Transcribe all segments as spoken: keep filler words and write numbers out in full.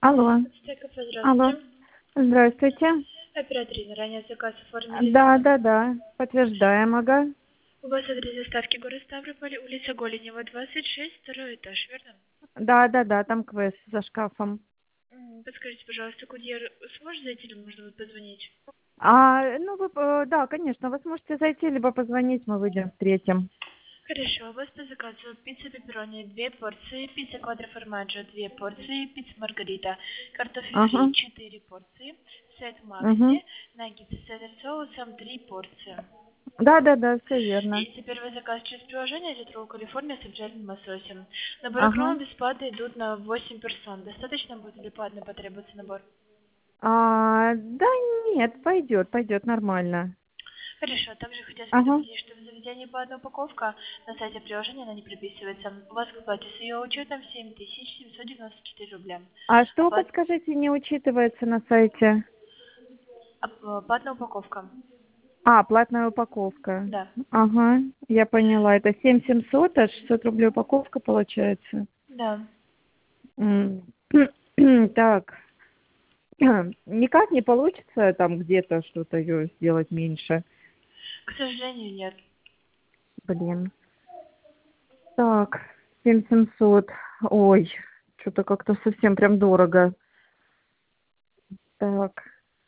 Алло. Стеков, Алло. здравствуйте. Здравствуйте. Оператор, ранее заказ оформили, Да, верно? да, да. Подтверждаем, ага. У вас адрес доставки город Ставрополь, улица Голенева, двадцать шесть, второй этаж, верно? Да, да, да, там квест за шкафом. М, Подскажите, пожалуйста, курьер сможет зайти или можно будет позвонить? А, ну, вы, э, да, конечно, вы сможете зайти, либо позвонить, мы выйдем в третьем. Хорошо, у вас по заказу пицца пепперони две порции, пицца квадроформаджо две порции, пицца маргарита, картофель Ага, фри четыре порции, сет угу. макси, наггетсы с цезарь соусом три порции. Да, да, да, все верно. И теперь вы заказ через приложение Литрол Калифорния с обжаренным лососем. Наборы Ага. крон бесплатно идут на восемь персон. Достаточно будет или платно потребуется набор? А, да нет, пойдет, пойдет нормально. Хорошо. Также хотелось Ага. предупредить, что в заведении платная упаковка. На сайте приложения она не прописывается. У вас к оплате с ее учетом семь тысяч семьсот девяносто четыре рубля. А что, Оплат... подскажите, не учитывается на сайте? оп- Платная упаковка. А, платная упаковка. Да. Ага, я поняла. Это семь семьсот, а шестьсот рублей упаковка получается. Да. М. Так, никак не получится там где-то что-то ее сделать меньше. К сожалению, нет. Блин. Так, семь семьсот. Ой, что-то как-то совсем прям дорого. Так.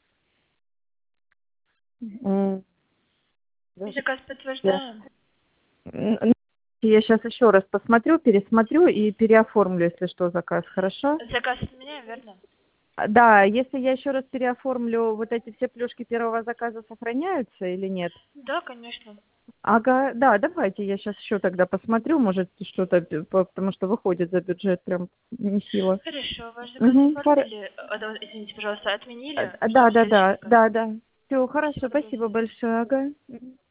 м, даже Заказ я подтверждаем. м, я сейчас еще раз посмотрю, пересмотрю и переоформлю, если что, заказ, хорошо? Заказ отменяем, верно? А, Да, если я еще раз переоформлю, вот эти все плюшки первого заказа сохраняются или нет? Да, конечно. Ага, да, давайте я сейчас еще тогда посмотрю, может что-то, п- по- потому что выходит за бюджет прям нехило. Хорошо, ваш заказ Угу, оформили, а, да, извините, пожалуйста, отменили, да, ждем да, следующий да, заказ. да, да. Все, хорошо, Спасибо, до спасибо свидания. большое, ага.